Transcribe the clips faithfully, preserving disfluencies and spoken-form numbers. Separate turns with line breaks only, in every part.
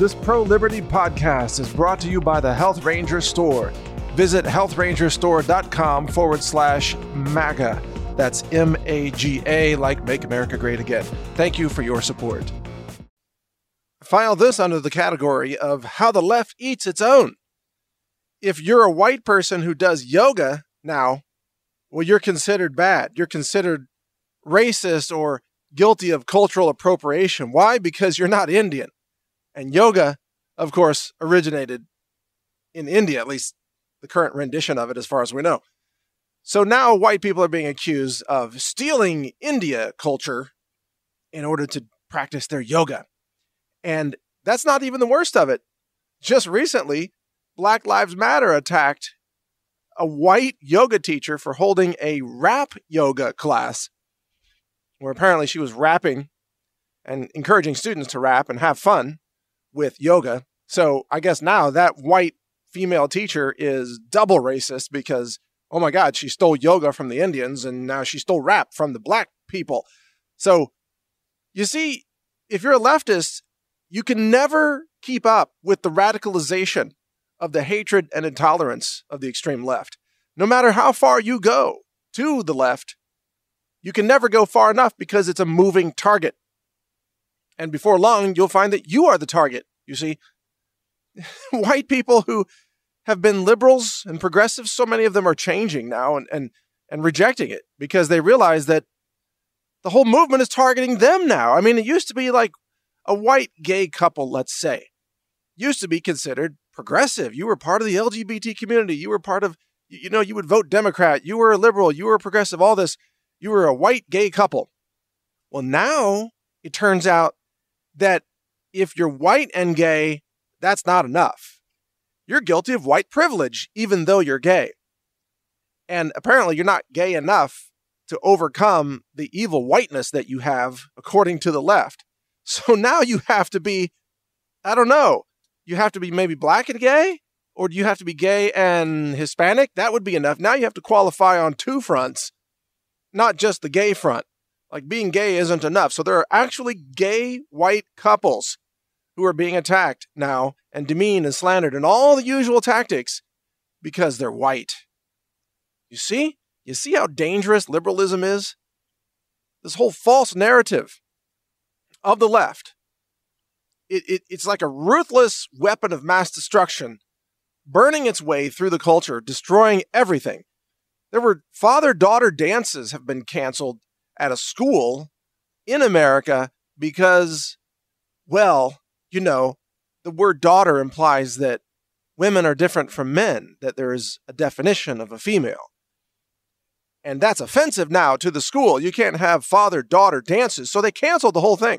This pro-liberty podcast is brought to you by the Health Ranger Store. Visit health ranger store dot com forward slash MAGA. That's M A G A, like Make America Great Again. Thank you for your support. File this under the category of how the left eats its own. If you're a white person who does yoga now, well, you're considered bad. You're considered racist or guilty of cultural appropriation. Why? Because you're not Indian. And yoga, of course, originated in India, at least the current rendition of it, as far as we know. So now white people are being accused of stealing India culture in order to practice their yoga. And that's not even the worst of it. Just recently, Black Lives Matter attacked a white yoga teacher for holding a rap yoga class, where apparently she was rapping and encouraging students to rap and have fun with yoga. So I guess now that white female teacher is double racist because, oh my God, she stole yoga from the Indians and now she stole rap from the black people. So you see, if you're a leftist, you can never keep up with the radicalization of the hatred and intolerance of the extreme left. No matter how far you go to the left, you can never go far enough because it's a moving target. And before long, you'll find that you are the target, you see. White people who have been liberals and progressives, so many of them are changing now and, and, and rejecting it because they realize that the whole movement is targeting them now. I mean, it used to be like a white gay couple, let's say, used to be considered progressive. You were part of the L G B T community. You were part of, you know, you would vote Democrat. You were a liberal. You were a progressive, all this. You were a white gay couple. Well, now it turns out that if you're white and gay, that's not enough. You're guilty of white privilege, even though you're gay. And apparently you're not gay enough to overcome the evil whiteness that you have, according to the left. So now you have to be, I don't know, you have to be maybe black and gay? Or do you have to be gay and Hispanic? That would be enough. Now you have to qualify on two fronts, not just the gay front. Like being gay isn't enough. So there are actually gay white couples who are being attacked now and demeaned and slandered and all the usual tactics because they're white. You see? You see how dangerous liberalism is? This whole false narrative of the left. It, it, it's like a ruthless weapon of mass destruction, burning its way through the culture, destroying everything. There were father-daughter dances have been canceled at a school in America because, well, you know, the word daughter implies that women are different from men, that there is a definition of a female. And that's offensive now to the school. You can't have father-daughter dances, so they canceled the whole thing.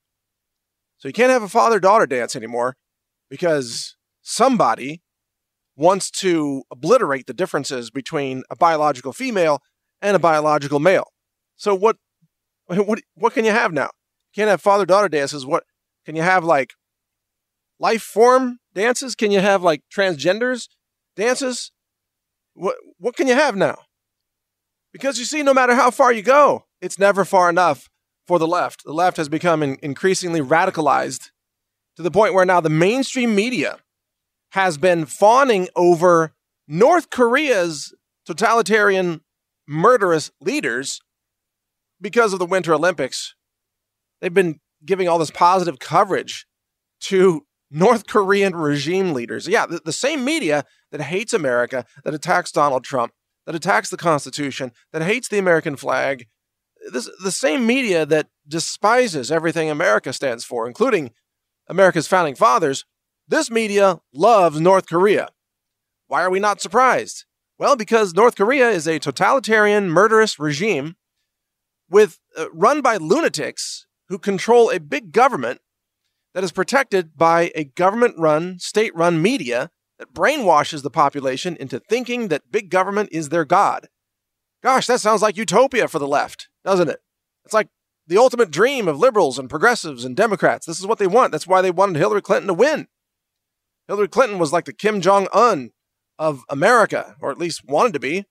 So you can't have a father-daughter dance anymore because somebody wants to obliterate the differences between a biological female and a biological male. So what, what, what can you have now? You can't have father-daughter dances. What can you have, like life form dances? Can you have like transgenders dances? What, what can you have now? Because you see, no matter how far you go, it's never far enough for the left. The left has become in, increasingly radicalized to the point where now the mainstream media has been fawning over North Korea's totalitarian, murderous leaders because of the Winter Olympics. They've been giving all this positive coverage to North Korean regime leaders. Yeah, the, the same media that hates America, that attacks Donald Trump, that attacks the Constitution, that hates the American flag. This the same media that despises everything America stands for, including America's founding fathers. This media loves North Korea. Why are we not surprised? Well, because North Korea is a totalitarian, murderous regime with uh, run by lunatics who control a big government that is protected by a government-run, state-run media that brainwashes the population into thinking that big government is their god. Gosh, that sounds like utopia for the left, doesn't it? It's like the ultimate dream of liberals and progressives and Democrats. This is what they want. That's why they wanted Hillary Clinton to win. Hillary Clinton was like the Kim Jong-un of America, or at least wanted to be.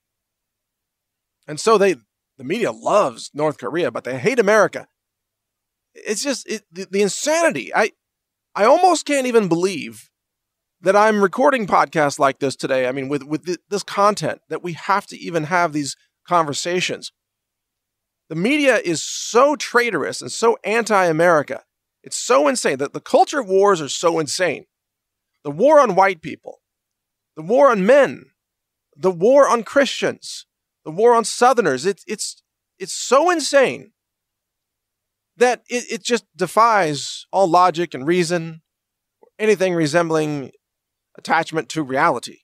And so they, the media loves North Korea, but they hate America. It's just it, the, the insanity. I, I almost can't even believe that I'm recording podcasts like this today. I mean, with, with th- this content, that we have to even have these conversations. The media is so traitorous and so anti-America. It's so insane that the culture wars are so insane. The war on white people, the war on men, the war on Christians, the war on Southerners. It's it's it's so insane that it, it just defies all logic and reason, anything resembling attachment to reality.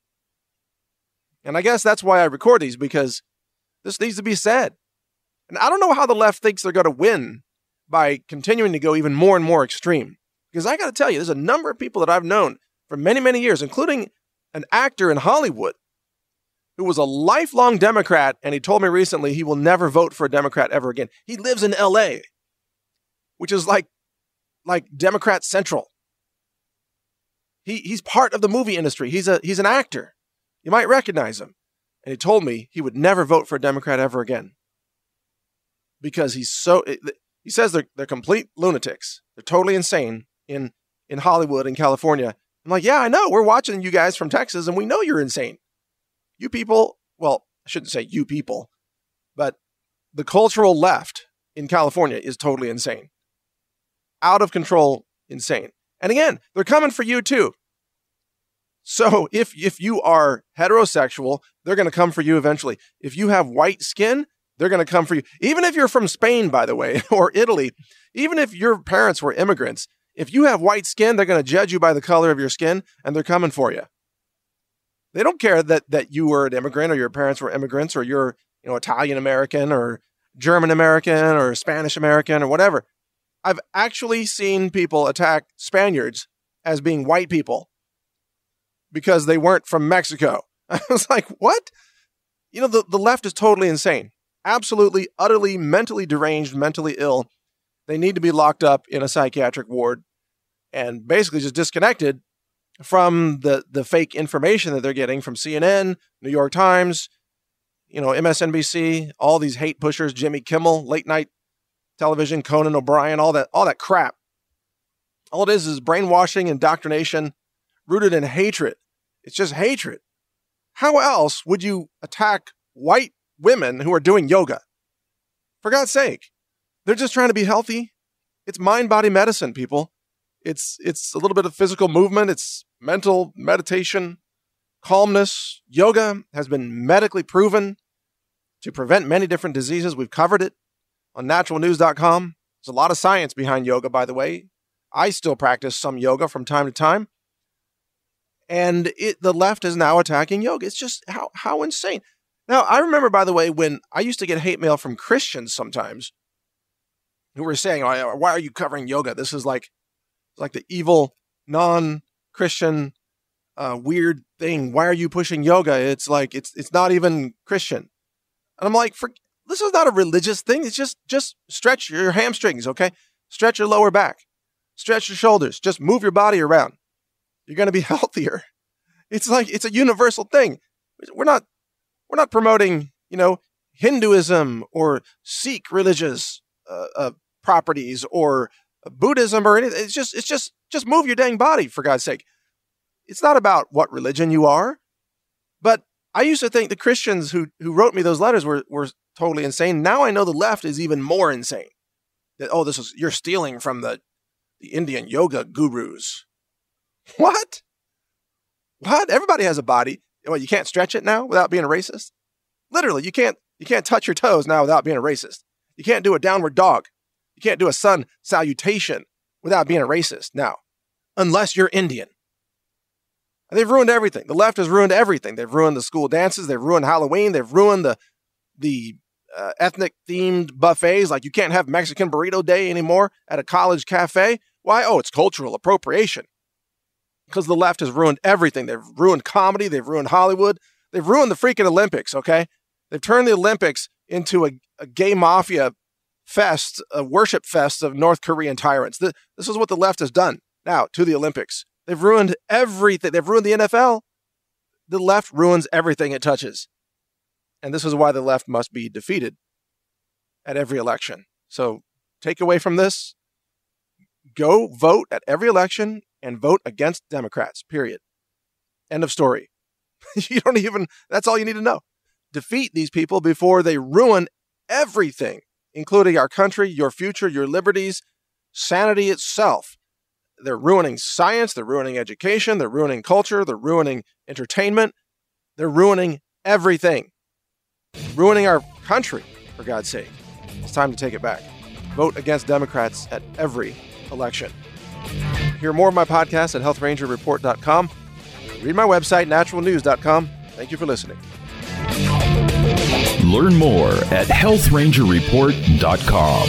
And I guess that's why I record these, because this needs to be said. And I don't know how the left thinks they're going to win by continuing to go even more and more extreme. Because I got to tell you, there's a number of people that I've known for many, many years, including an actor in Hollywood who was a lifelong Democrat, and he told me recently he will never vote for a Democrat ever again. He lives in L A, which is like, like Democrat Central. He he's part of the movie industry. He's a he's an actor. You might recognize him. And he told me he would never vote for a Democrat ever again. Because he's so, he says they're they're complete lunatics. They're totally insane in, in Hollywood and California. I'm like, yeah, I know. We're watching you guys from Texas, and we know you're insane. You people, well, I shouldn't say you people, but the cultural left in California is totally insane. Out of control, insane. And again, they're coming for you too. So if if you are heterosexual, they're going to come for you eventually. If you have white skin, they're going to come for you. Even if you're from Spain, by the way, or Italy, even if your parents were immigrants, if you have white skin, they're going to judge you by the color of your skin, and they're coming for you. They don't care that that you were an immigrant or your parents were immigrants or you're, you know, Italian American or German American or Spanish American or whatever. I've actually seen people attack Spaniards as being white people because they weren't from Mexico. I was like, what? You know, the, the left is totally insane. Absolutely, utterly, mentally deranged, mentally ill. They need to be locked up in a psychiatric ward and basically just disconnected from the, the fake information that they're getting from C N N, New York Times, you know, M S N B C, all these hate pushers, Jimmy Kimmel, late night television, Conan O'Brien, all that, all that crap. All it is is brainwashing, indoctrination, rooted in hatred. It's just hatred. How else would you attack white women who are doing yoga? For God's sake, they're just trying to be healthy. It's mind-body medicine, people. It's it's a little bit of physical movement. It's mental meditation, calmness. Yoga has been medically proven to prevent many different diseases. We've covered it on natural news dot com. There's a lot of science behind yoga, by the way. I still practice some yoga from time to time. And it, the left is now attacking yoga. It's just how, how insane. Now, I remember, by the way, when I used to get hate mail from Christians sometimes who were saying, oh, why are you covering yoga? This is like, like the evil, non-Christian, uh, weird thing. Why are you pushing yoga? It's like, it's it's not even Christian. And I'm like, for, this is not a religious thing. It's just, just stretch your hamstrings, okay? Stretch your lower back. Stretch your shoulders. Just move your body around. You're going to be healthier. It's like, it's a universal thing. We're not, we're not promoting, you know, Hinduism or Sikh religious uh, uh, properties or Buddhism or anything. It's just, it's just, just move your dang body, for God's sake. It's not about what religion you are. But I used to think the Christians who who wrote me those letters were, were totally insane. Now I know the left is even more insane. That, oh, this is, you're stealing from the, the Indian yoga gurus. What? What? Everybody has a body. Well, you can't stretch it now without being a racist? Literally, you can't you can't touch your toes now without being a racist. You can't do a downward dog. You can't do a sun salutation without being a racist now, unless you're Indian. And they've ruined everything. The left has ruined everything. They've ruined the school dances. They've ruined Halloween. They've ruined the the uh, ethnic-themed buffets. Like you can't have Mexican burrito day anymore at a college cafe. Why? Oh, it's cultural appropriation. Because the left has ruined everything. They've ruined comedy. They've ruined Hollywood. They've ruined the freaking Olympics, okay? They've turned the Olympics into a, a gay mafia fest, a worship fest of North Korean tyrants. This, this is what the left has done now to the Olympics. They've ruined everything. They've ruined the N F L. The left ruins everything it touches. And this is why the left must be defeated at every election. So take away from this, go vote at every election and vote against Democrats, period. End of story. You don't even, that's all you need to know. Defeat these people before they ruin everything, including our country, your future, your liberties, sanity itself. They're ruining science, they're ruining education, they're ruining culture, they're ruining entertainment, they're ruining everything. Ruining our country, for God's sake. It's time to take it back. Vote against Democrats at every election. Hear more of my podcast at health ranger report dot com. Read my website, natural news dot com. Thank you for listening.
Learn more at health ranger report dot com.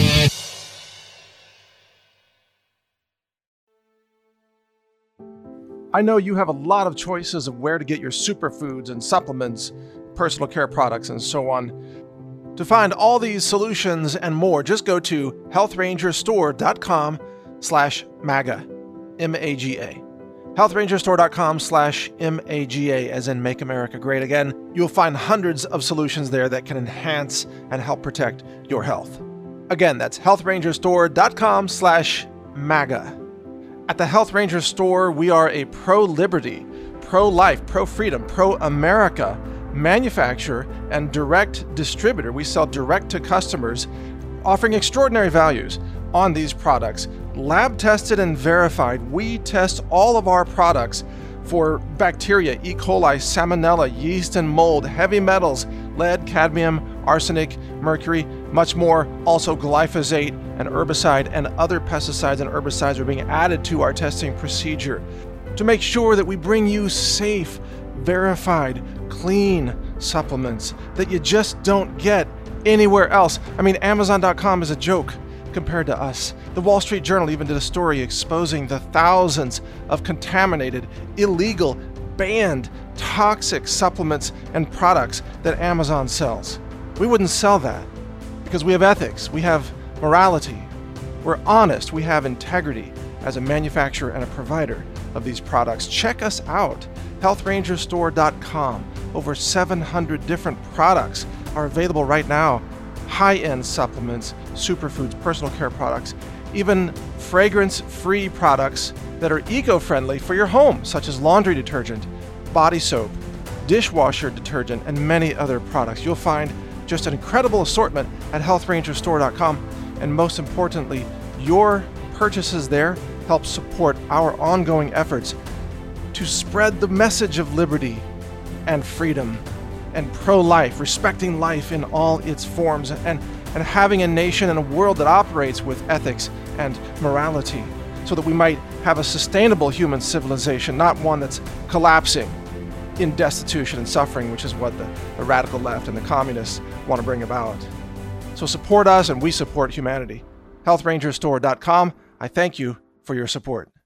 I know you have a lot of choices of where to get your superfoods and supplements, personal care products, and so on. To find all these solutions and more, just go to health ranger store dot com slash MAGA, M A G A. health ranger store dot com slash M A G A, as in Make America Great Again. You'll find hundreds of solutions there that can enhance and help protect your health. Again, that's health ranger store dot com slash MAGA. At the Health Ranger Store, we are a pro-liberty, pro-life, pro-freedom, pro-America manufacturer and direct distributor. We sell direct to customers, offering extraordinary values on these products. Lab tested and verified. We test all of our products for bacteria, E. coli, salmonella, yeast and mold, heavy metals, lead, cadmium, arsenic, mercury, much more. Also glyphosate, and herbicide and other pesticides and herbicides are being added to our testing procedure to make sure that we bring you safe, verified, clean supplements that you just don't get anywhere else. I mean, Amazon dot com is a joke compared to us. The Wall Street Journal even did a story exposing the thousands of contaminated, illegal, banned, toxic supplements and products that Amazon sells. We wouldn't sell that because we have ethics, we have morality, we're honest, we have integrity as a manufacturer and a provider of these products. Check us out, health ranger store dot com. Over seven hundred different products are available right now. High-end supplements, superfoods, personal care products, even fragrance-free products that are eco-friendly for your home, such as laundry detergent, body soap, dishwasher detergent, and many other products. You'll find just an incredible assortment at health ranger store dot com. And most importantly, your purchases there help support our ongoing efforts to spread the message of liberty and freedom and pro-life, respecting life in all its forms, and, and having a nation and a world that operates with ethics and morality so that we might have a sustainable human civilization, not one that's collapsing in destitution and suffering, which is what the, the radical left and the communists want to bring about. So support us and we support humanity. health ranger store dot com. I thank you for your support.